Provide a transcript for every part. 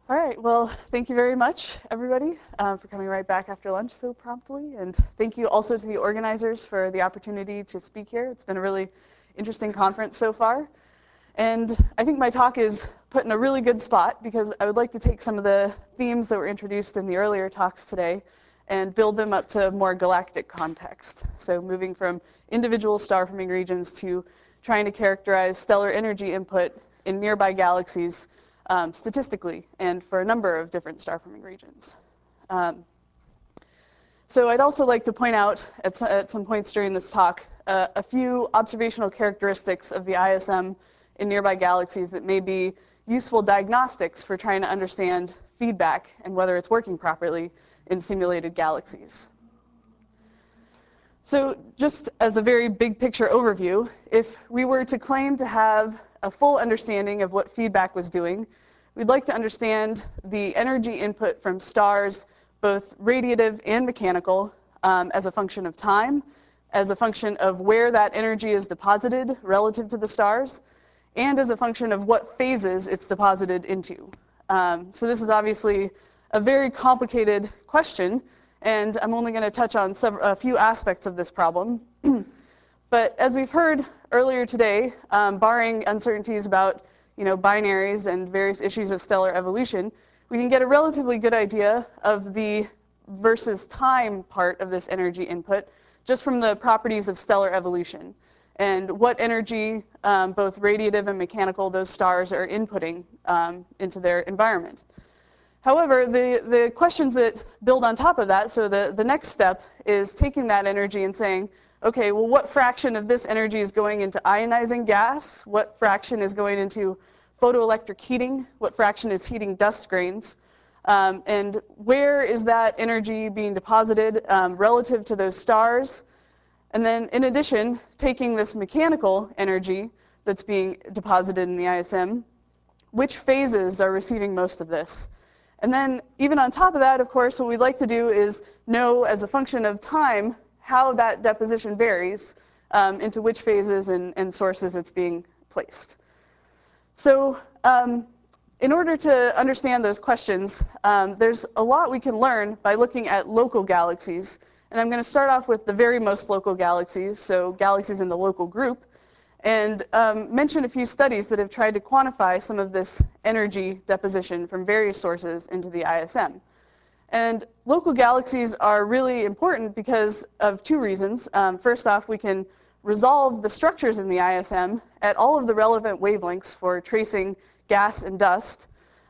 All right, well, thank you very much, everybody, for coming right back after lunch so promptly. And thank you also to the organizers for the opportunity to speak here. It's been a really interesting conference so far. And I think my talk is put in a really good spot because I would like to take some of the themes that were introduced in the earlier talks today and build them up to more galactic context. So moving from individual star-forming regions to trying to characterize stellar energy input in nearby galaxies statistically and for a number of different star-forming regions. So I'd also like to point out at some points during this talk a few observational characteristics of the ISM in nearby galaxies that may be useful diagnostics for trying to understand feedback and whether it's working properly in simulated galaxies. So just as a very big picture overview, if we were to claim to have a full understanding of what feedback was doing, we'd like to understand the energy input from stars, both radiative and mechanical, as a function of time, as a function of where that energy is deposited relative to the stars, and as a function of what phases it's deposited into. So this is obviously a very complicated question, and I'm only going to touch on a few aspects of this problem. But as we've heard earlier today, barring uncertainties about binaries and various issues of stellar evolution, we can get a relatively good idea of the versus time part of this energy input just from the properties of stellar evolution and what energy, both radiative and mechanical, those stars are inputting into their environment. However, the questions that build on top of that, so the next step is taking that energy and saying, okay, well, what fraction of this energy is going into ionizing gas? What fraction is going into photoelectric heating? What fraction is heating dust grains? And where is that energy being deposited relative to those stars? And then, in addition, taking this mechanical energy that's being deposited in the ISM, which phases are receiving most of this? And then, even on top of that, of course, what we'd like to do is know, as a function of time, how that deposition varies into which phases and sources it's being placed. So in order to understand those questions, there's a lot we can learn by looking at local galaxies. And I'm going to start off with the very most local galaxies, so galaxies in the local group, and mention a few studies that have tried to quantify some of this energy deposition from various sources into the ISM. And local galaxies are really important because of two reasons. First off, we can resolve the structures in the ISM at all of the relevant wavelengths for tracing gas and dust,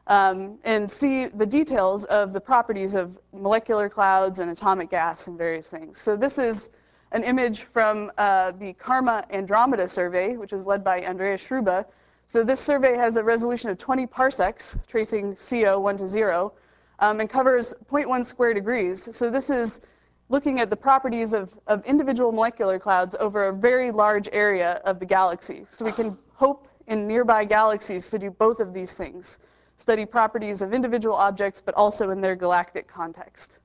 and see the details of the properties of molecular clouds and atomic gas and various things. So this is an image from the CARMA Andromeda survey, which is led by Andreas Schruba. So this survey has a resolution of 20 parsecs, tracing CO 1 to 0, and covers 0.1 square degrees. So this is looking at the properties of individual molecular clouds over a very large area of the galaxy. So we can hope in nearby galaxies to do both of these things, study properties of individual objects, but also in their galactic context.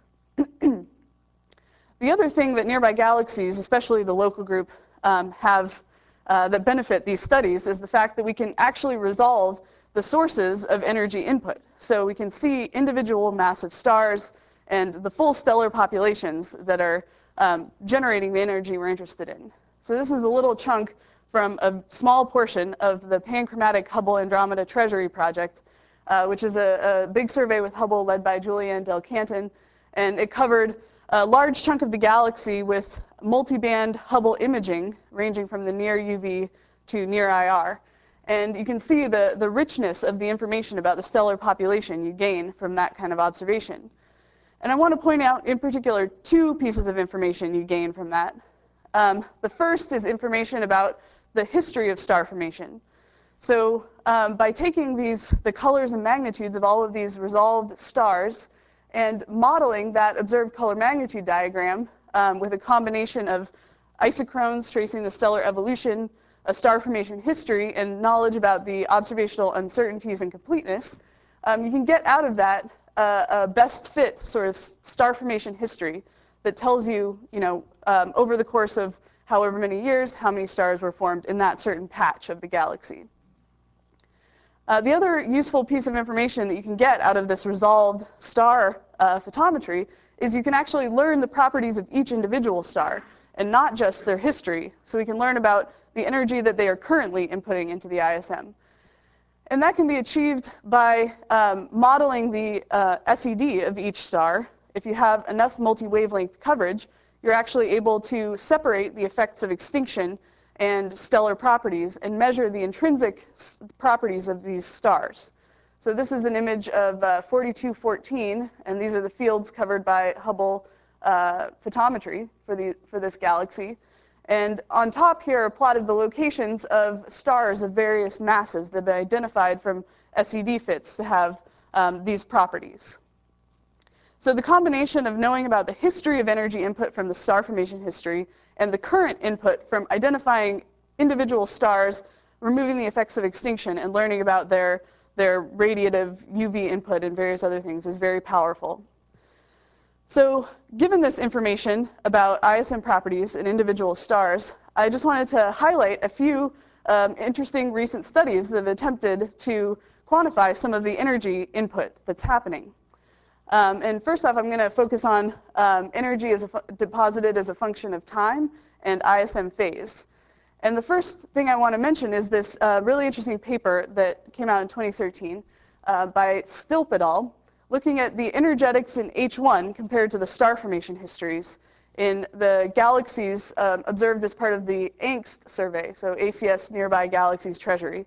The other thing that nearby galaxies, especially the local group, have that benefit these studies is the fact that we can actually resolve the sources of energy input. So we can see individual massive stars and the full stellar populations that are generating the energy we're interested in. So this is a little chunk from a small portion of the Panchromatic Hubble Andromeda Treasury Project, which is a big survey with Hubble led by Julianne Del Canton. And it covered a large chunk of the galaxy with multiband Hubble imaging, ranging from the near UV to near IR. And you can see the richness of the information about the stellar population you gain from that kind of observation. And I want to point out, in particular, two pieces of information you gain from that. The first is information about the history of star formation. So by taking the colors and magnitudes of all of these resolved stars and modeling that observed color magnitude diagram with a combination of isochrones tracing the stellar evolution, a star formation history, and knowledge about the observational uncertainties and completeness, you can get out of that a best fit sort of star formation history that tells you, over the course of however many years, how many stars were formed in that certain patch of the galaxy. The other useful piece of information that you can get out of this resolved star photometry is you can actually learn the properties of each individual star and not just their history. So we can learn about the energy that they are currently inputting into the ISM. And that can be achieved by modeling the SED of each star. If you have enough multi-wavelength coverage, you're actually able to separate the effects of extinction and stellar properties and measure the intrinsic properties of these stars. So this is an image of 4214, and these are the fields covered by Hubble photometry for this galaxy. And on top here are plotted the locations of stars of various masses that have been identified from SED fits to have these properties. So the combination of knowing about the history of energy input from the star formation history and the current input from identifying individual stars, removing the effects of extinction, and learning about their radiative UV input and various other things is very powerful. So given this information about ISM properties in individual stars, I just wanted to highlight a few interesting recent studies that have attempted to quantify some of the energy input that's happening. And first off, I'm going to focus on energy deposited as a function of time and ISM phase. And the first thing I want to mention is this really interesting paper that came out in 2013 by Stilp et al., looking at the energetics in H1 compared to the star formation histories in the galaxies observed as part of the ANGST survey, so ACS Nearby Galaxies Treasury.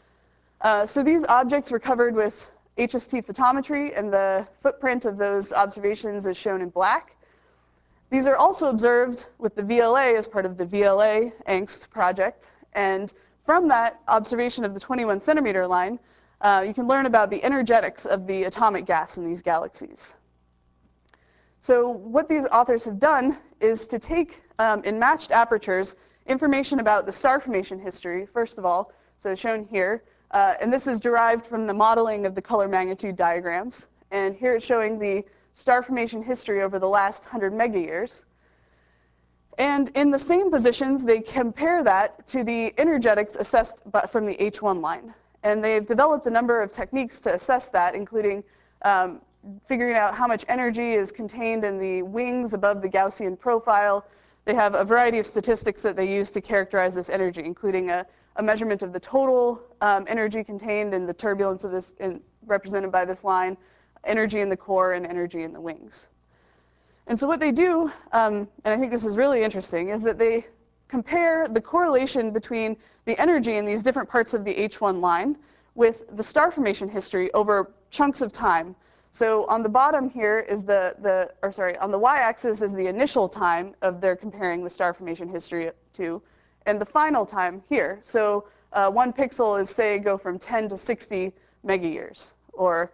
So these objects were covered with HST photometry, and the footprint of those observations is shown in black. These are also observed with the VLA as part of the VLA ANGST project. And from that observation of the 21 centimeter line, you can learn about the energetics of the atomic gas in these galaxies. So what these authors have done is to take, in matched apertures, information about the star formation history, first of all, so shown here. And this is derived from the modeling of the color magnitude diagrams. And here it's showing the star formation history over the last 100 megayears. And in the same positions, they compare that to the energetics assessed from the H1 line. And they've developed a number of techniques to assess that, including figuring out how much energy is contained in the wings above the Gaussian profile. They have a variety of statistics that they use to characterize this energy, including a measurement of the total energy contained in the turbulence of this, represented by this line, energy in the core, and energy in the wings. And so what they do, and I think this is really interesting, is that they compare the correlation between the energy in these different parts of the H1 line with the star formation history over chunks of time. So on the bottom here is on the y-axis is the initial time of their comparing the star formation history to, and the final time here. So 1 pixel is, say, go from 10 to 60 megayears, or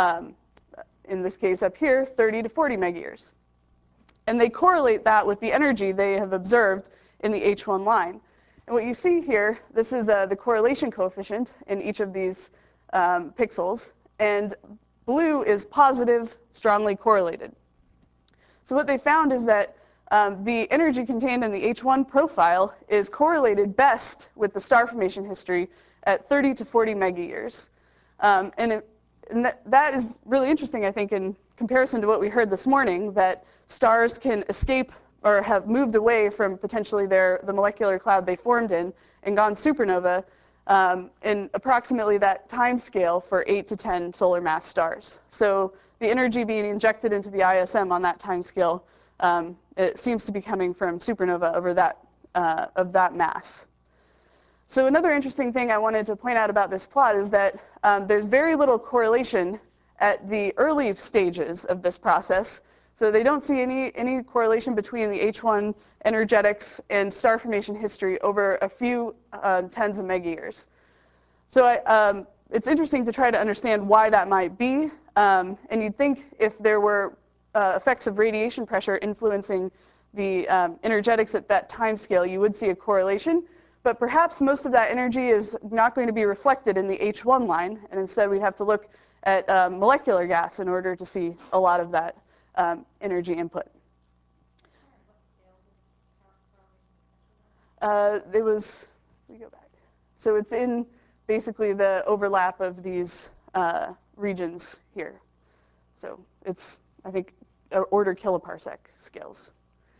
in this case up here, 30 to 40 megayears. And they correlate that with the energy they have observed in the H1 line. And what you see here, this is the correlation coefficient in each of these pixels. And blue is positive, strongly correlated. So what they found is that the energy contained in the H1 profile is correlated best with the star formation history at 30 to 40 megayears. And that is really interesting, I think, in comparison to what we heard this morning, that stars can escape or have moved away from potentially the molecular cloud they formed in and gone supernova in approximately that time scale for 8 to 10 solar mass stars. So the energy being injected into the ISM on that time scale, it seems to be coming from supernova over of that mass. So another interesting thing I wanted to point out about this plot is that there's very little correlation at the early stages of this process. So they don't see any correlation between the H1 energetics and star formation history over a few tens of megayears. So it's interesting to try to understand why that might be. And you'd think if there were effects of radiation pressure influencing the energetics at that time scale, you would see a correlation. But perhaps most of that energy is not going to be reflected in the H1 line, and instead we'd have to look at molecular gas in order to see a lot of that energy input. Let me go back. So it's in basically the overlap of these regions here. So it's, I think, order kiloparsec scales.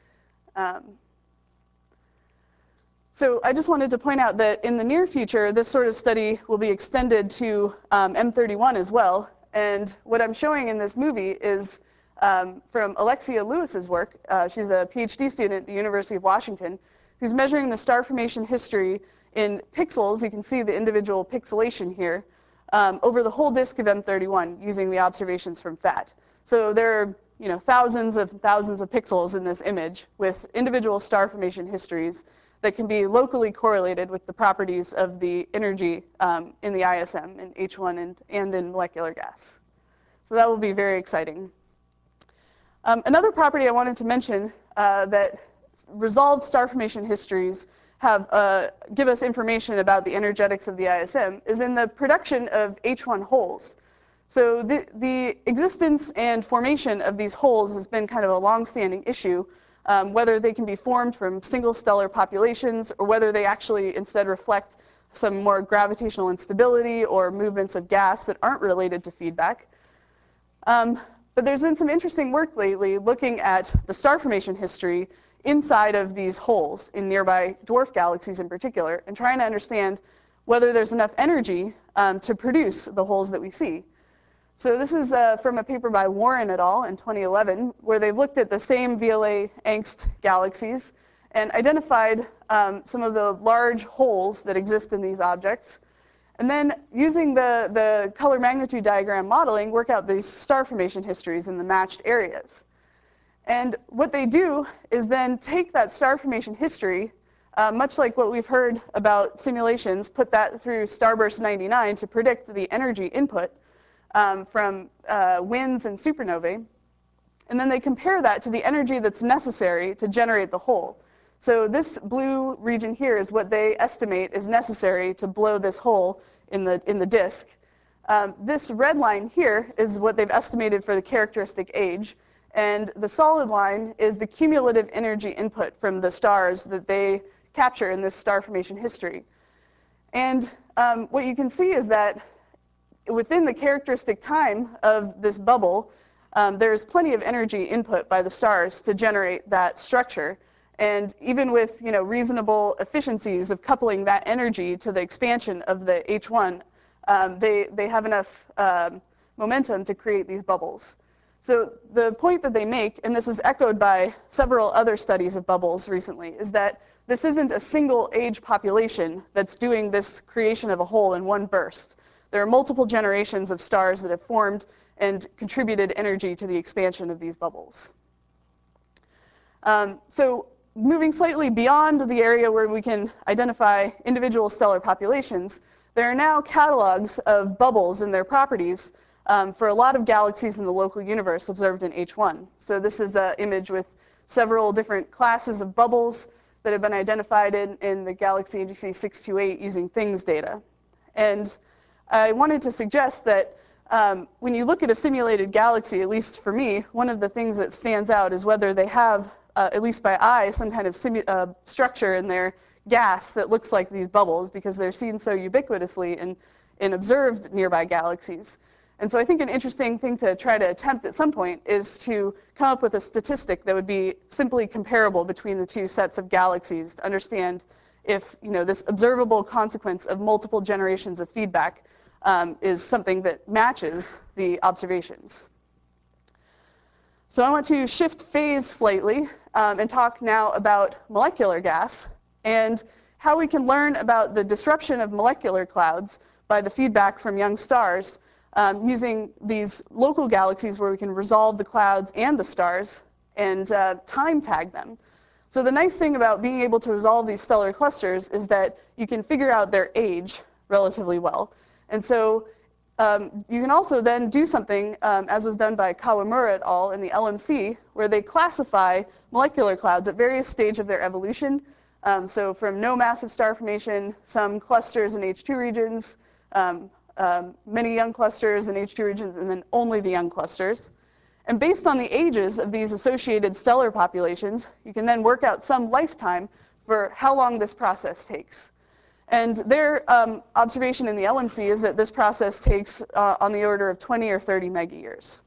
So I just wanted to point out that in the near future, this sort of study will be extended to M31 as well. And what I'm showing in this movie is from Alexia Lewis's work. She's a PhD student at the University of Washington who's measuring the star formation history in pixels. You can see the individual pixelation here over the whole disk of M31 using the observations from FAT. So there are thousands of pixels in this image with individual star formation histories that can be locally correlated with the properties of the energy in the ISM, in H1 and in molecular gas. So that will be very exciting. Another property I wanted to mention that resolved star formation histories give us information about the energetics of the ISM is in the production of H1 holes. So the existence and formation of these holes has been kind of a long-standing issue, whether they can be formed from single stellar populations or whether they actually instead reflect some more gravitational instability or movements of gas that aren't related to feedback. But there's been some interesting work lately looking at the star formation history inside of these holes in nearby dwarf galaxies in particular, and trying to understand whether there's enough energy to produce the holes that we see. So this is from a paper by Warren et al. In 2011, where they've looked at the same VLA Angst galaxies and identified some of the large holes that exist in these objects. And then using the color magnitude diagram modeling, work out these star formation histories in the matched areas. And what they do is then take that star formation history, much like what we've heard about simulations, put that through Starburst 99 to predict the energy input from winds and supernovae. And then they compare that to the energy that's necessary to generate the hole. So this blue region here is what they estimate is necessary to blow this hole in the disk. This red line here is what they've estimated for the characteristic age. And the solid line is the cumulative energy input from the stars that they capture in this star formation history. And what you can see is that within the characteristic time of this bubble, there's plenty of energy input by the stars to generate that structure. And even with reasonable efficiencies of coupling that energy to the expansion of the H1, they have enough momentum to create these bubbles. So the point that they make, and this is echoed by several other studies of bubbles recently, is that this isn't a single age population that's doing this creation of a hole in one burst. There are multiple generations of stars that have formed and contributed energy to the expansion of these bubbles. So moving slightly beyond the area where we can identify individual stellar populations, there are now catalogs of bubbles and their properties for a lot of galaxies in the local universe observed in H1. So this is an image with several different classes of bubbles that have been identified in the galaxy NGC 628 using THINGS data. And I wanted to suggest that when you look at a simulated galaxy, at least for me, one of the things that stands out is whether they have, at least by eye, some kind of structure in their gas that looks like these bubbles, because they're seen so ubiquitously in observed nearby galaxies. And so I think an interesting thing to try to attempt at some point is to come up with a statistic that would be simply comparable between the two sets of galaxies to understand if this observable consequence of multiple generations of feedback is something that matches the observations. So I want to shift phase slightly and talk now about molecular gas and how we can learn about the disruption of molecular clouds by the feedback from young stars using these local galaxies where we can resolve the clouds and the stars and time tag them. So the nice thing about being able to resolve these stellar clusters is that you can figure out their age relatively well. And so you can also then do something, as was done by Kawamura et al. In the LMC, where they classify molecular clouds at various stages of their evolution. So from no massive star formation, some clusters in H2 regions, many young clusters in H2 regions, and then only the young clusters. And based on the ages of these associated stellar populations, you can then work out some lifetime for how long this process takes. And their observation in the LMC is that this process takes on the order of 20 or 30 megayears.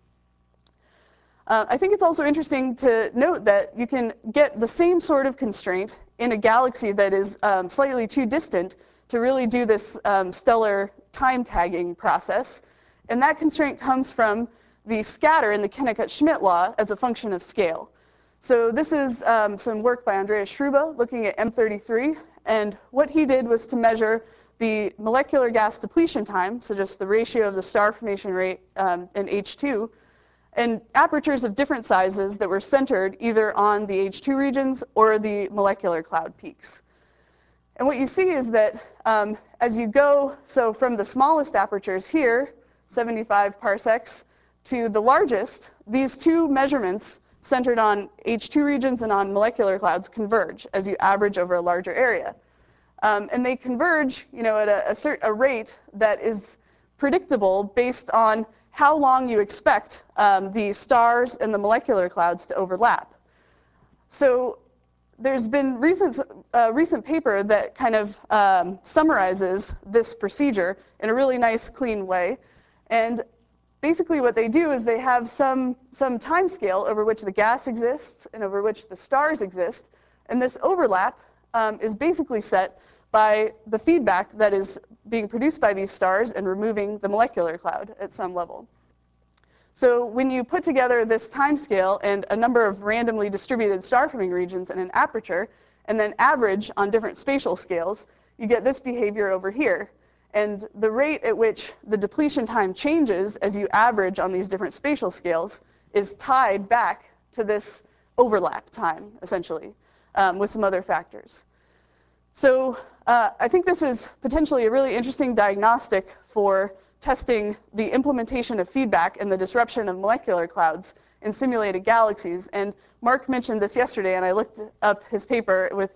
I think it's also interesting to note that you can get the same sort of constraint in a galaxy that is slightly too distant to really do this stellar time tagging process. And that constraint comes from the scatter in the Kennicutt-Schmidt law as a function of scale. So this is some work by Andreas Schruba looking at M33. And what he did was to measure the molecular gas depletion time, so just the ratio of the star formation rate in H2, and apertures of different sizes that were centered either on the H2 regions or the molecular cloud peaks. And what you see is that as you go, so from the smallest apertures here, 75 parsecs, to the largest, these two measurements centered on H2 regions and on molecular clouds converge as you average over a larger area. And they converge, at a rate that is predictable based on how long you expect the stars and the molecular clouds to overlap. So there's been a recent paper that kind of summarizes this procedure in a really nice, clean way. And basically what they do is they have some time scale over which the gas exists and over which the stars exist. And this overlap is basically set by the feedback that is being produced by these stars and removing the molecular cloud at some level. So when you put together this time scale and a number of randomly distributed star-forming regions in an aperture, and then average on different spatial scales, you get this behavior over here. And the rate at which the depletion time changes as you average on these different spatial scales is tied back to this overlap time, essentially, with some other factors. So I think this is potentially a really interesting diagnostic for testing the implementation of feedback and the disruption of molecular clouds in simulated galaxies. And Mark mentioned this yesterday, and I looked up his paper with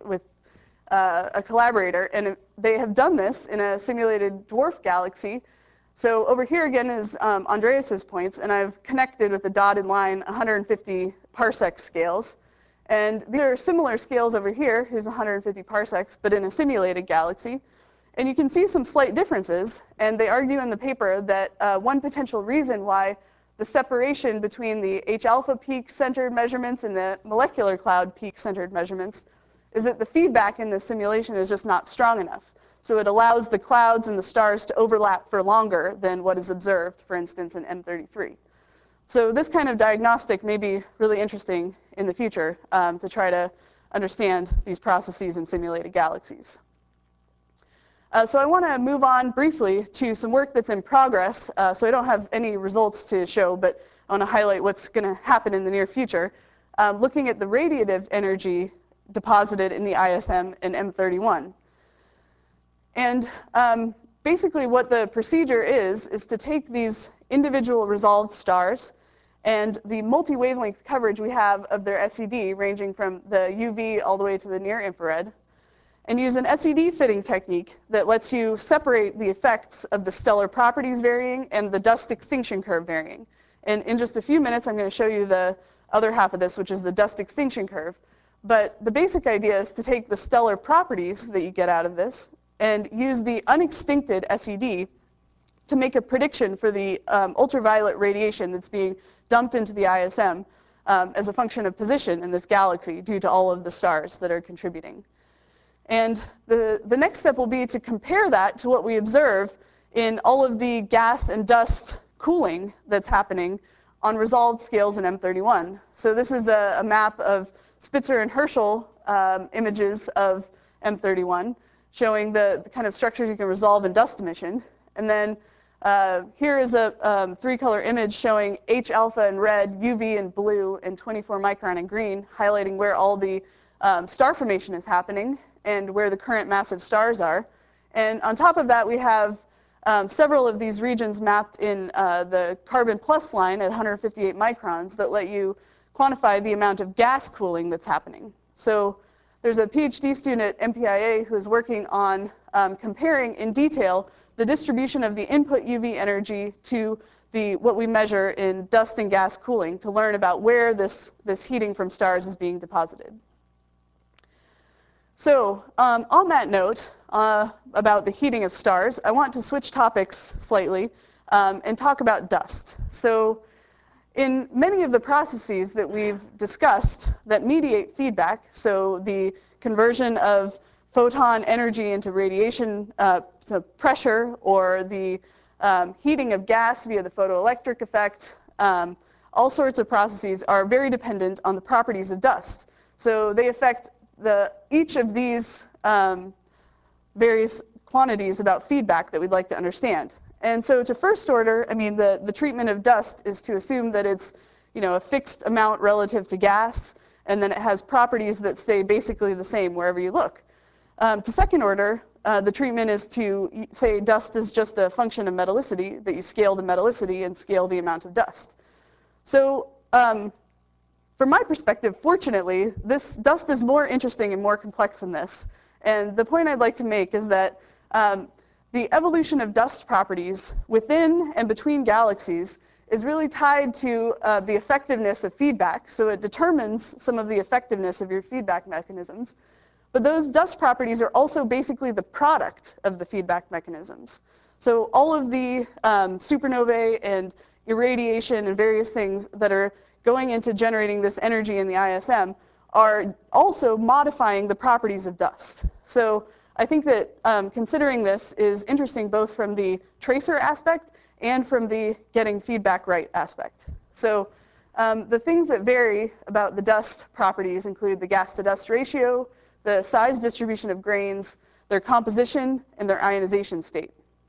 a collaborator, and they have done this in a simulated dwarf galaxy. So over here again is Andreas's points, and I've connected with the dotted line 150 parsec scales. And these are similar scales over here. Here's 150 parsecs, but in a simulated galaxy. And you can see some slight differences, and they argue in the paper that one potential reason why the separation between the H-alpha peak-centered measurements and the molecular cloud peak-centered measurements is that the feedback in the simulation is just not strong enough. So it allows the clouds and the stars to overlap for longer than what is observed, for instance, in M33. So this kind of diagnostic may be really interesting in the future to try to understand these processes in simulated galaxies. So I want to move on briefly to some work that's in progress. So I don't have any results to show, but I want to highlight what's going to happen in the near future. Looking at the radiative energy deposited in the ISM in M31. And basically what the procedure is to take these individual resolved stars and the multi-wavelength coverage we have of their SED, ranging from the UV all the way to the near infrared, and use an SED fitting technique that lets you separate the effects of the stellar properties varying and the dust extinction curve varying. And in just a few minutes, I'm going to show you the other half of this, which is the dust extinction curve. But the basic idea is to take the stellar properties that you get out of this and use the unextincted SED to make a prediction for the ultraviolet radiation that's being dumped into the ISM as a function of position in this galaxy due to all of the stars that are contributing. And the next step will be to compare that to what we observe in all of the gas and dust cooling that's happening on resolved scales in M31. So this is a map of Spitzer and Herschel images of M31, showing the kind of structures you can resolve in dust emission. And then here is a three-color image showing H-alpha in red, UV in blue, and 24 micron in green, highlighting where all the star formation is happening and where the current massive stars are. And on top of that, we have several of these regions mapped in the carbon plus line at 158 microns that let you quantify the amount of gas cooling that's happening. So there's a PhD student at MPIA who is working on comparing in detail the distribution of the input UV energy to what we measure in dust and gas cooling to learn about where this heating from stars is being deposited. So on that note, about the heating of stars, I want to switch topics slightly and talk about dust. So in many of the processes that we've discussed that mediate feedback, so the conversion of photon energy into radiation so pressure, or the heating of gas via the photoelectric effect, all sorts of processes are very dependent on the properties of dust. So they affect each of these various quantities about feedback that we'd like to understand. And so to first order, I mean, the treatment of dust is to assume that it's, a fixed amount relative to gas, and then it has properties that stay basically the same wherever you look. To second order, the treatment is to say dust is just a function of metallicity, that you scale the metallicity and scale the amount of dust. So from my perspective, fortunately, this dust is more interesting and more complex than this. And the point I'd like to make is that the evolution of dust properties within and between galaxies is really tied to the effectiveness of feedback. So it determines some of the effectiveness of your feedback mechanisms. But those dust properties are also basically the product of the feedback mechanisms. So all of the supernovae and irradiation and various things that are going into generating this energy in the ISM are also modifying the properties of dust. So I think that considering this is interesting both from the tracer aspect and from the getting feedback right aspect. So the things that vary about the dust properties include the gas-to-dust ratio, the size distribution of grains, their composition, and their ionization state.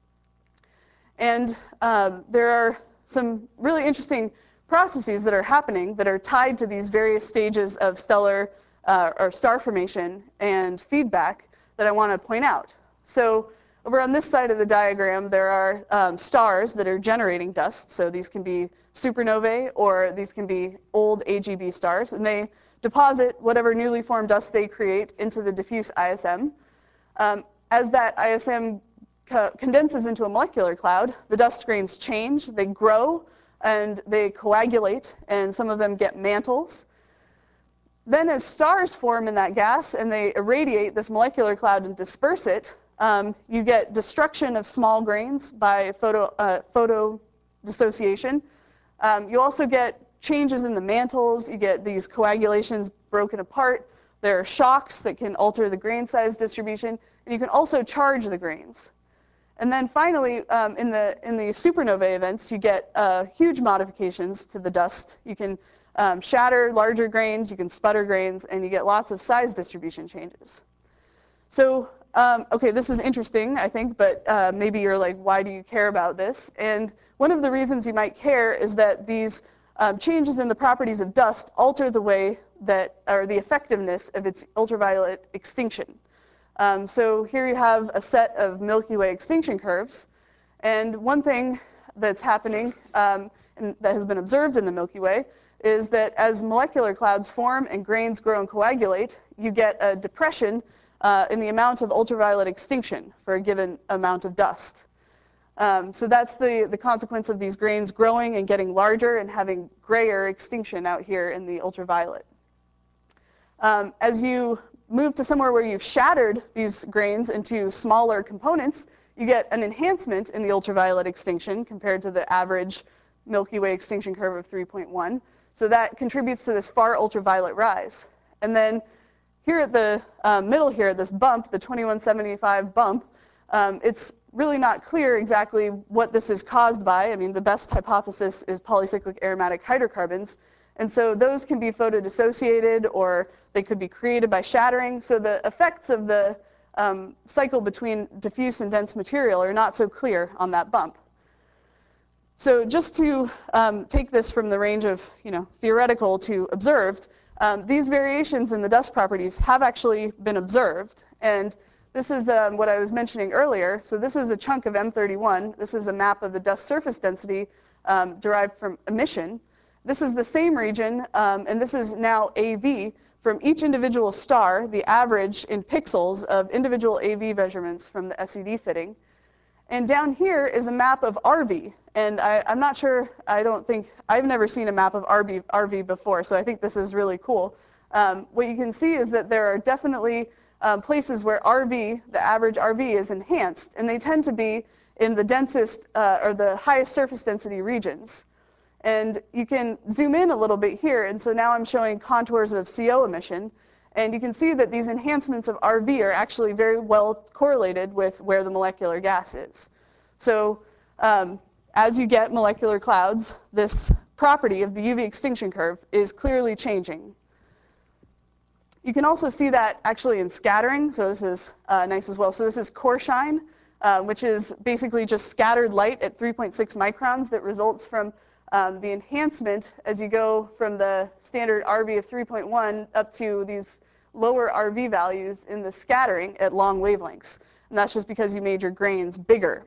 And there are some really interesting processes that are happening that are tied to these various stages of stellar or star formation and feedback that I want to point out. So over on this side of the diagram, there are stars that are generating dust. So these can be supernovae, or these can be old AGB stars, and they deposit whatever newly formed dust they create into the diffuse ISM. As that ISM condenses into a molecular cloud, the dust grains change, they grow, and they coagulate, and some of them get mantles. Then as stars form in that gas and they irradiate this molecular cloud and disperse it, you get destruction of small grains by photo dissociation. You also get changes in the mantles. You get these coagulations broken apart. There are shocks that can alter the grain size distribution, and you can also charge the grains. And then finally, in the supernovae events, you get huge modifications to the dust. You can shatter larger grains, you can sputter grains, and you get lots of size distribution changes. So, okay, this is interesting, I think, but maybe you're like, why do you care about this? And one of the reasons you might care is that these changes in the properties of dust alter the way that, or the effectiveness of its ultraviolet extinction. So here you have a set of Milky Way extinction curves. And one thing that's happening and that has been observed in the Milky Way is that as molecular clouds form and grains grow and coagulate, you get a depression in the amount of ultraviolet extinction for a given amount of dust. So that's the consequence of these grains growing and getting larger and having grayer extinction out here in the ultraviolet. As you move to somewhere where you've shattered these grains into smaller components, you get an enhancement in the ultraviolet extinction compared to the average Milky Way extinction curve of 3.1. So that contributes to this far ultraviolet rise. And then here at the middle here, this bump, the 2175 bump, it's really not clear exactly what this is caused by. I mean, the best hypothesis is polycyclic aromatic hydrocarbons. And so those can be photodissociated, or they could be created by shattering. So the effects of the cycle between diffuse and dense material are not so clear on that bump. So just to take this from the range of theoretical to observed, these variations in the dust properties have actually been observed. And this is what I was mentioning earlier. So this is a chunk of M31. This is a map of the dust surface density derived from emission. This is the same region, and this is now AV from each individual star, the average in pixels of individual AV measurements from the SED fitting. And down here is a map of RV. And I'm not sure, I've never seen a map of RV before, so I think this is really cool. What you can see is that there are definitely places where RV, the average RV, is enhanced, and they tend to be in the densest or the highest surface density regions. And you can zoom in a little bit here, and so now I'm showing contours of CO emission, and you can see that these enhancements of RV are actually very well correlated with where the molecular gas is. So as you get molecular clouds, this property of the UV extinction curve is clearly changing. You can also see that actually in scattering, so this is nice as well. So this is core shine, which is basically just scattered light at 3.6 microns that results from the enhancement as you go from the standard RV of 3.1 up to these lower RV values in the scattering at long wavelengths. And that's just because you made your grains bigger.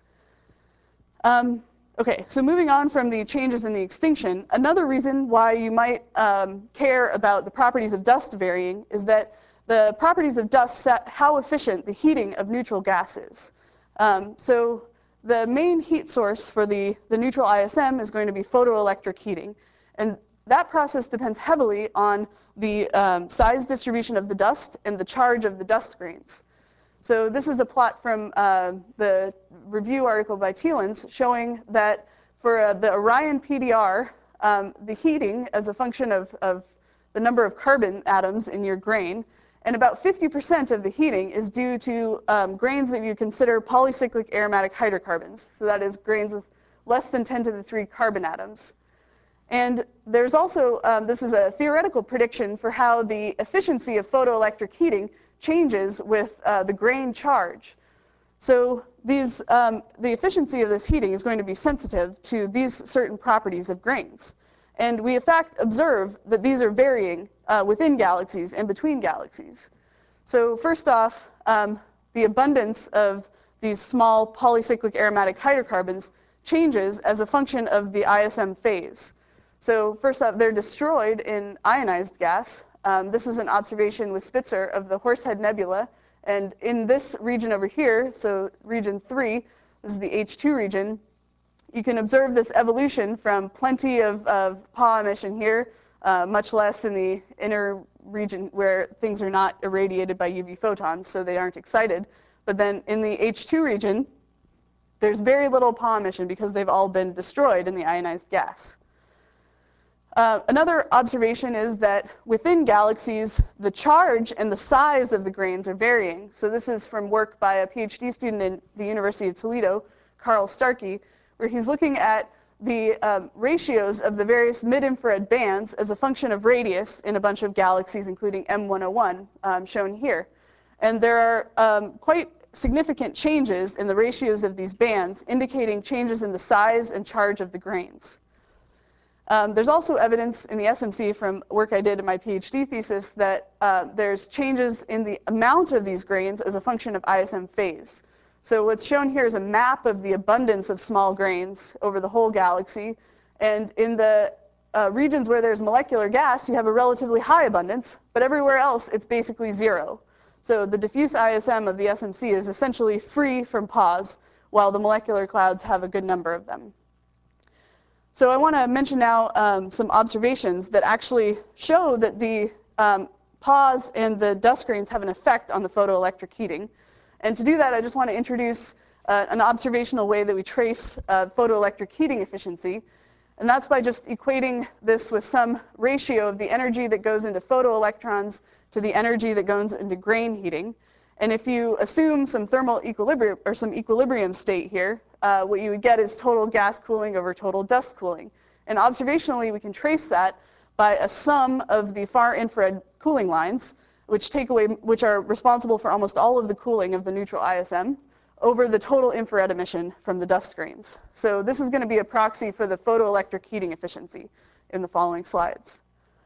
Okay, so moving on from the changes in the extinction, another reason why you might care about the properties of dust varying is that the properties of dust set how efficient the heating of neutral gas is. So the main heat source for the neutral ISM is going to be photoelectric heating. And that process depends heavily on the size distribution of the dust and the charge of the dust grains. So this is a plot from the review article by Thielens showing that for the Orion PDR, the heating as a function of the number of carbon atoms in your grain, and about 50% of the heating is due to grains that you consider polycyclic aromatic hydrocarbons. So that is grains with less than 10 to the 3 carbon atoms. And there's also, this is a theoretical prediction for how the efficiency of photoelectric heating changes with the grain charge. So these, the efficiency of this heating is going to be sensitive to these certain properties of grains. And we, in fact, observe that these are varying within galaxies and between galaxies. So first off, the abundance of these small polycyclic aromatic hydrocarbons changes as a function of the ISM phase. So first off, they're destroyed in ionized gas. This is an observation with Spitzer of the Horsehead Nebula. And in this region over here, so region 3, this is the H2 region, you can observe this evolution from plenty of PA emission here, much less in the inner region where things are not irradiated by UV photons, so they aren't excited. But then in the H2 region, there's very little PA emission because they've all been destroyed in the ionized gas. Another observation is that within galaxies, the charge and the size of the grains are varying. So this is from work by a PhD student in the University of Toledo, Carl Starkey, where he's looking at the ratios of the various mid-infrared bands as a function of radius in a bunch of galaxies, including M101, shown here. And there are quite significant changes in the ratios of these bands, indicating changes in the size and charge of the grains. There's also evidence in the SMC from work I did in my PhD thesis that there's changes in the amount of these grains as a function of ISM phase. So what's shown here is a map of the abundance of small grains over the whole galaxy. And in the regions where there's molecular gas, you have a relatively high abundance, but everywhere else it's basically zero. So the diffuse ISM of the SMC is essentially free from PAWs, while the molecular clouds have a good number of them. So I want to mention now some observations that actually show that the PAWs and the dust grains have an effect on the photoelectric heating. And to do that, I just want to introduce an observational way that we trace photoelectric heating efficiency. And that's by just equating this with some ratio of the energy that goes into photoelectrons to the energy that goes into grain heating. And if you assume some thermal equilibrium, or some equilibrium state here, what you would get is total gas cooling over total dust cooling. And observationally, we can trace that by a sum of the far infrared cooling lines, which are responsible for almost all of the cooling of the neutral ISM, over the total infrared emission from the dust grains. So this is going to be a proxy for the photoelectric heating efficiency in the following slides.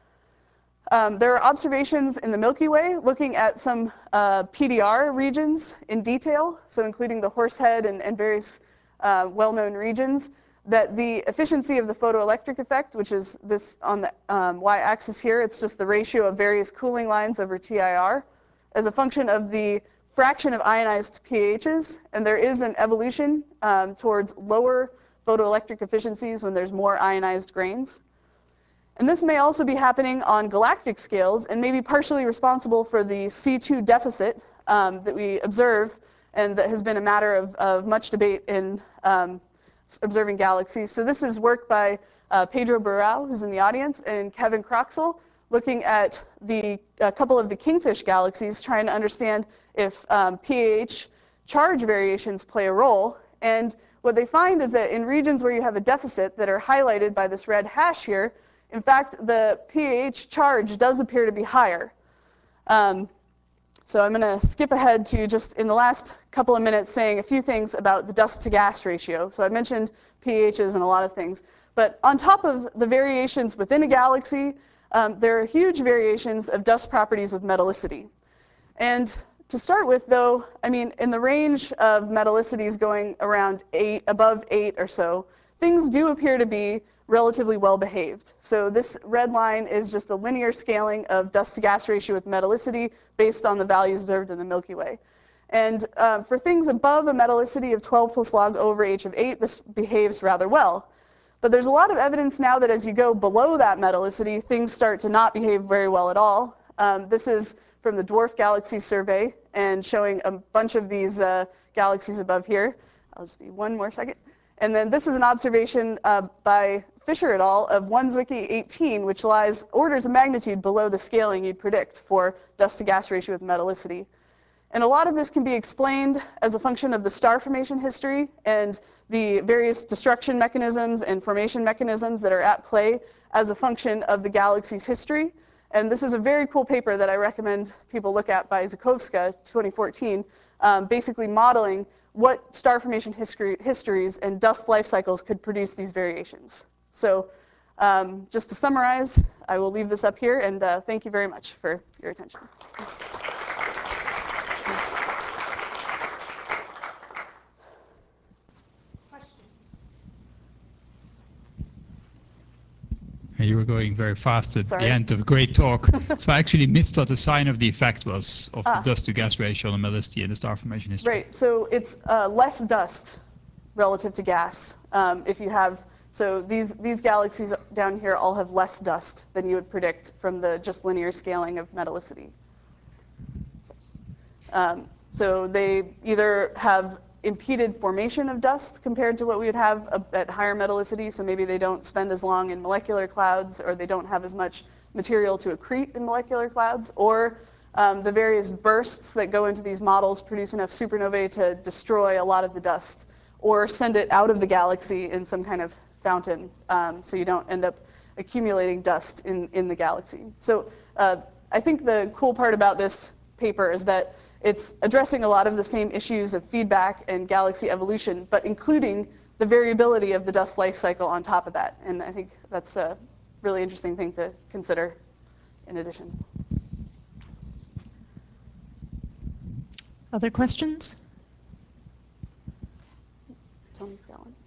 There are observations in the Milky Way looking at some PDR regions in detail, so including the Horsehead and various well-known regions, that the efficiency of the photoelectric effect, which is this on the y-axis here, it's just the ratio of various cooling lines over TIR, as a function of the fraction of ionized pHs, and there is an evolution towards lower photoelectric efficiencies when there's more ionized grains. And this may also be happening on galactic scales and may be partially responsible for the C2 deficit that we observe and that has been a matter of much debate in observing galaxies. So this is work by Pedro Burrell, who's in the audience, and Kevin Croxall, looking at a couple of the Kingfish galaxies, trying to understand if pH charge variations play a role. And what they find is that in regions where you have a deficit that are highlighted by this red hash here, in fact, the pH charge does appear to be higher. So I'm going to skip ahead to just in the last couple of minutes saying a few things about the dust to gas ratio. So I mentioned pHs and a lot of things. But on top of the variations within a galaxy, there are huge variations of dust properties with metallicity. And to start with, though, I mean, in the range of metallicities going around 8, above 8 or so, things do appear to be relatively well behaved. So this red line is just a linear scaling of dust to gas ratio with metallicity based on the values observed in the Milky Way. And for things above a metallicity of 12 plus log over H of 8, this behaves rather well. But there's a lot of evidence now that as you go below that metallicity, things start to not behave very well at all. This is from the Dwarf Galaxy Survey and showing a bunch of these galaxies above here. I'll just be one more second. And then this is an observation by Fisher et al. Of 1 Zwicky 18, which lies orders of magnitude below the scaling you'd predict for dust to gas ratio with metallicity. And a lot of this can be explained as a function of the star formation history and the various destruction mechanisms and formation mechanisms that are at play as a function of the galaxy's history. And this is a very cool paper that I recommend people look at by Zukowska, 2014, basically modeling what star formation histories and dust life cycles could produce these variations. So just to summarize, I will leave this up here, and thank you very much for your attention. You were going very fast at the end of a great talk. So I actually missed what the sign of the effect was of the dust to gas ratio on metallicity in the star formation history. Right, so it's less dust relative to gas. If you have, so these galaxies down here all have less dust than you would predict from the just linear scaling of metallicity. So they either have impeded formation of dust compared to what we would have at higher metallicity, so maybe they don't spend as long in molecular clouds, or they don't have as much material to accrete in molecular clouds, or the various bursts that go into these models produce enough supernovae to destroy a lot of the dust, or send it out of the galaxy in some kind of fountain, so you don't end up accumulating dust in the galaxy. So I think the cool part about this paper is that it's addressing a lot of the same issues of feedback and galaxy evolution, but including the variability of the dust life cycle on top of that. And I think that's a really interesting thing to consider in addition. Other questions? Tony's got one.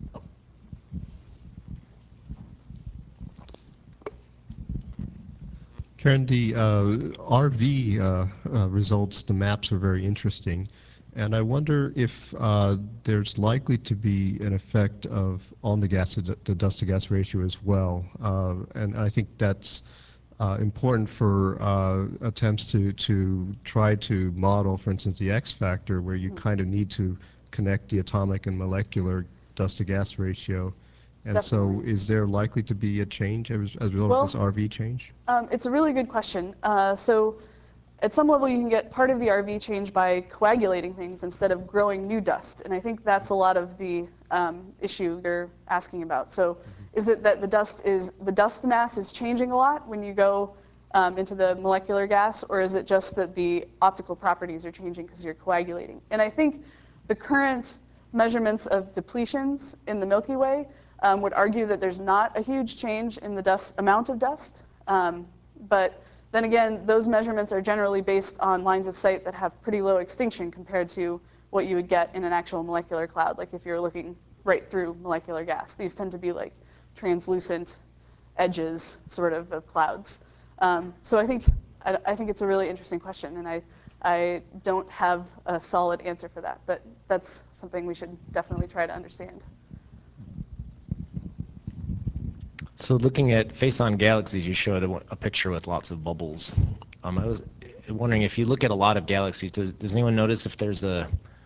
Karen, the RV results, the maps are very interesting. And I wonder if there's likely to be an effect on the dust to gas ratio as well. And I think that's important for attempts to try to model, for instance, the X factor, where you kind of need to connect the atomic and molecular dust to gas ratio. And Definitely. so is there likely to be a change as a result of this RV change? It's a really good question. So at some level, you can get part of the RV change by coagulating things instead of growing new dust. And I think that's a lot of the issue you're asking about. So is it that the dust mass is changing a lot when you go into the molecular gas, or is it just that the optical properties are changing because you're coagulating? And I think the current measurements of depletions in the Milky Way would argue that there's not a huge change in the amount of dust. But then again, those measurements are generally based on lines of sight that have pretty low extinction compared to what you would get in an actual molecular cloud, like if you're looking right through molecular gas. These tend to be like translucent edges, sort of clouds. So I think it's a really interesting question, and I don't have a solid answer for that, but that's something we should definitely try to understand. So looking at face-on galaxies, you showed a picture with lots of bubbles. I was wondering if you look at a lot of galaxies, does anyone notice if there's a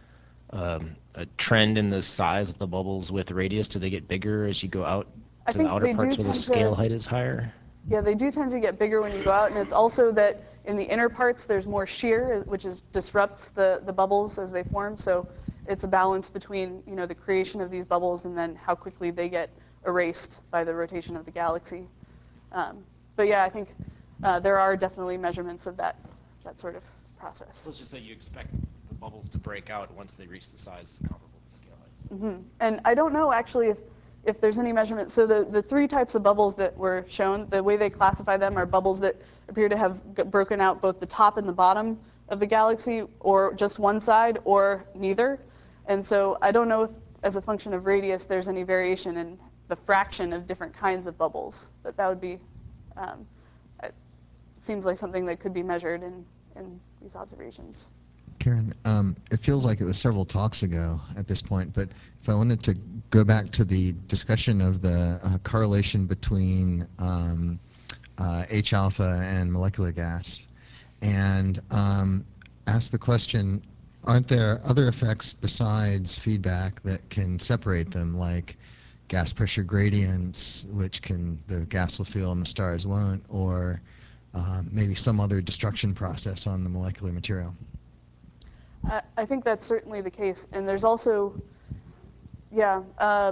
trend in the size of the bubbles with radius? Do they get bigger as you go out to the outer parts where the scale height is higher? Yeah, they do tend to get bigger when you go out, and it's also that in the inner parts there's more shear, which disrupts the bubbles as they form. So it's a balance between the creation of these bubbles and then how quickly they get erased by the rotation of the galaxy. But yeah, I think there are definitely measurements of that sort of process. So it's just that you expect the bubbles to break out once they reach the size comparable to scale height. Mm-hmm. And I don't know actually if there's any measurement. So the three types of bubbles that were shown, the way they classify them are bubbles that appear to have broken out both the top and the bottom of the galaxy, or just one side, or neither. And so I don't know if, as a function of radius, there's any variation in the fraction of different kinds of bubbles. But that would be, it seems like something that could be measured in these observations. Karen, it feels like it was several talks ago at this point, but if I wanted to go back to the discussion of the correlation between H-alpha and molecular gas, and ask the question, aren't there other effects besides feedback that can separate them, like gas pressure gradients, which the gas will feel and the stars won't, or maybe some other destruction process on the molecular material? I think that's certainly the case. And there's also, yeah, I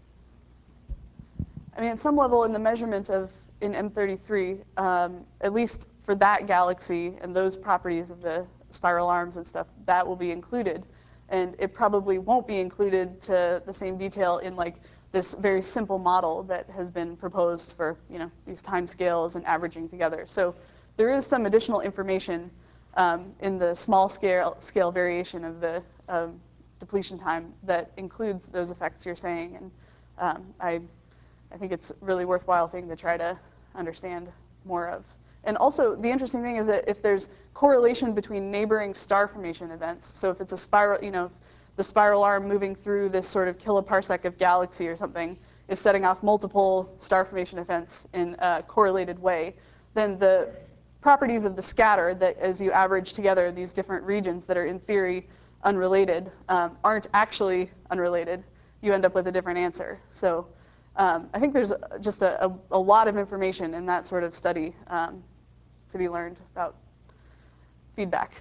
mean, at some level in the measurement in M33, at least for that galaxy and those properties of the spiral arms and stuff, that will be included. And it probably won't be included to the same detail in like this very simple model that has been proposed for these time scales and averaging together. So there is some additional information in the small scale variation of the depletion time that includes those effects you're saying. And I think it's a really worthwhile thing to try to understand more of. And also, the interesting thing is that if there's correlation between neighboring star formation events, so if it's a spiral, the spiral arm moving through this sort of kiloparsec of galaxy or something is setting off multiple star formation events in a correlated way, then the properties of the scatter, that as you average together these different regions that are in theory unrelated, aren't actually unrelated. You end up with a different answer. So I think there's just a lot of information in that sort of study to be learned about feedback.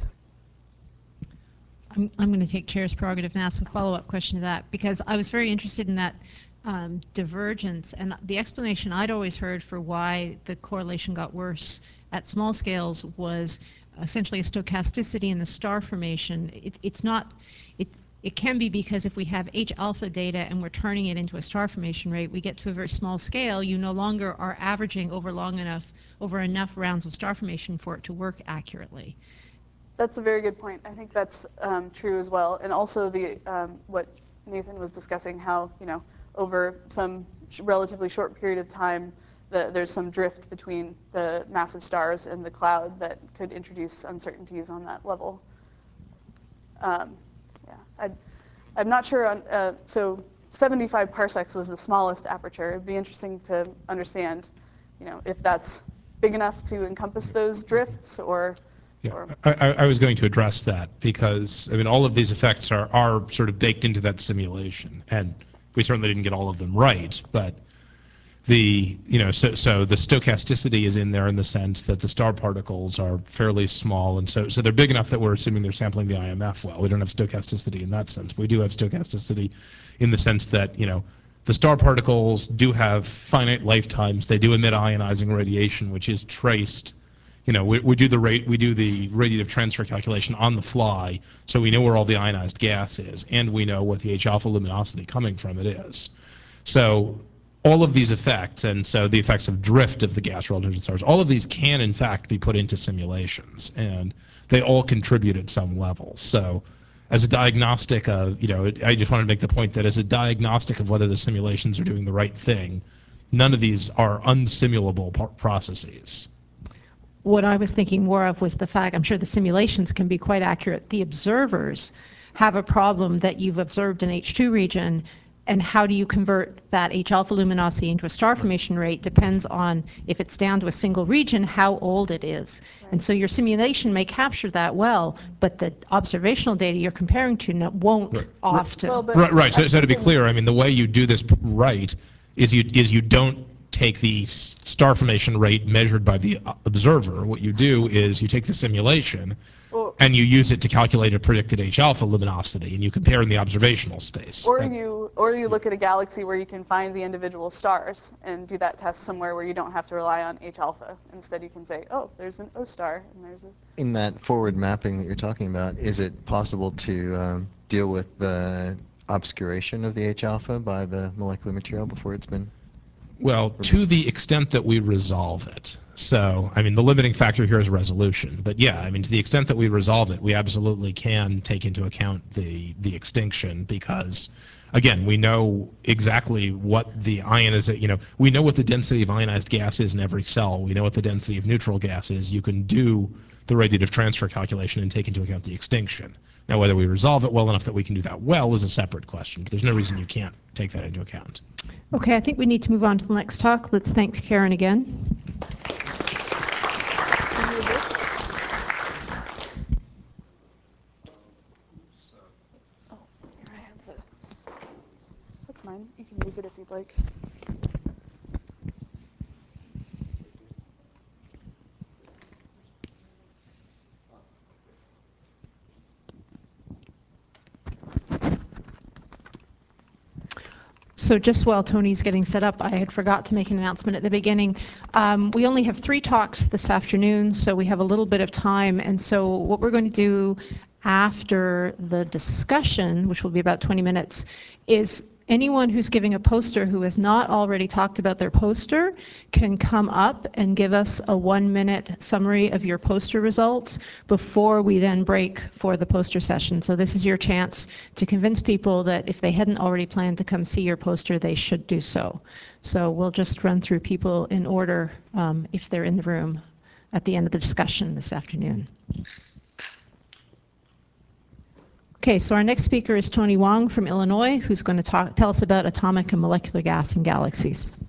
I'm going to take Chair's prerogative and ask a follow-up question to that, because I was very interested in that divergence, and the explanation I'd always heard for why the correlation got worse at small scales was essentially a stochasticity in the star formation. It can be because if we have H-alpha data and we're turning it into a star formation rate, we get to a very small scale, you no longer are averaging over enough rounds of star formation for it to work accurately. That's a very good point. I think that's true as well. And also what Nathan was discussing, how over some relatively short period of time, there's some drift between the massive stars and the cloud that could introduce uncertainties on that level. Yeah, I'm not sure on, so 75 parsecs was the smallest aperture. It'd be interesting to understand, if that's big enough to encompass those drifts or. Yeah, I was going to address that because, I mean, all of these effects are sort of baked into that simulation, and we certainly didn't get all of them right, but so the stochasticity is in there in the sense that the star particles are fairly small, and so they're big enough that we're assuming they're sampling the IMF well. We don't have stochasticity in that sense. We do have stochasticity in the sense that, the star particles do have finite lifetimes. They do emit ionizing radiation, which is traced. We do the radiative transfer calculation on the fly, so we know where all the ionized gas is, and we know what the H-alpha luminosity coming from it is. So all of these effects, and so the effects of drift of the gas relative to stars, all of these can in fact be put into simulations, and they all contribute at some level. So as a diagnostic of, I just wanted to make the point that as a diagnostic of whether the simulations are doing the right thing, none of these are unsimulable processes. What I was thinking more of was the fact, I'm sure the simulations can be quite accurate. The observers have a problem that you've observed in H2 region, and how do you convert that H-alpha luminosity into a star formation rate depends on, if it's down to a single region, how old it is. Right. And so your simulation may capture that well, but the observational data you're comparing to won't often. Well, right. So to be clear, I mean, the way you do this right is you don't take the star formation rate measured by the observer. What you do is you take the simulation and you use it to calculate a predicted H-alpha luminosity, and you compare in the observational space. Or you look at a galaxy where you can find the individual stars and do that test somewhere where you don't have to rely on H-alpha. Instead, you can say, oh, there's an O star, and there's a... In that forward mapping that you're talking about, is it possible to deal with the obscuration of the H-alpha by the molecular material before it's been... Well, to the extent that we resolve it. So, I mean, the limiting factor here is resolution. But yeah, I mean, to the extent that we resolve it, we absolutely can take into account the extinction because, again, we know exactly what the we know what the density of ionized gas is in every cell. We know what the density of neutral gas is. You can do the radiative transfer calculation and take into account the extinction. Now, whether we resolve it well enough that we can do that well is a separate question. But there's no reason you can't take that into account. Okay, I think we need to move on to the next talk. Let's thank Karen again. Oh, here I have the... That's mine. You can use it if you'd like. So just while Tony's getting set up, I had forgot to make an announcement at the beginning. We only have 3 talks this afternoon, so we have a little bit of time. And so what we're going to do after the discussion, which will be about 20 minutes, is anyone who's giving a poster who has not already talked about their poster can come up and give us a 1-minute summary of your poster results before we then break for the poster session. So this is your chance to convince people that if they hadn't already planned to come see your poster, they should do so. So we'll just run through people in order if they're in the room at the end of the discussion this afternoon. Okay, so our next speaker is Tony Wong from Illinois, who's going to tell us about atomic and molecular gas in galaxies.